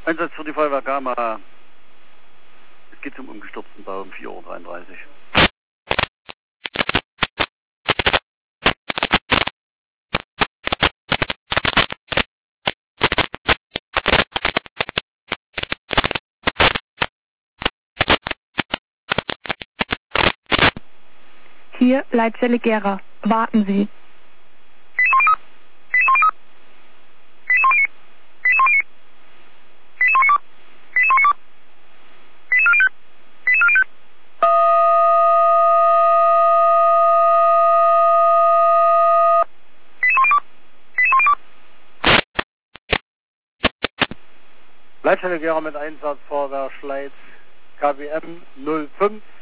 Einsatz für die Feuerwehr Gama. Es geht zum umgestürzten Bau um 4:33 Uhr. Hier Leitzelle Gera. Warten Sie. Leitstelle Gera mit Einsatz Feuerwehr Schleiz KWM 05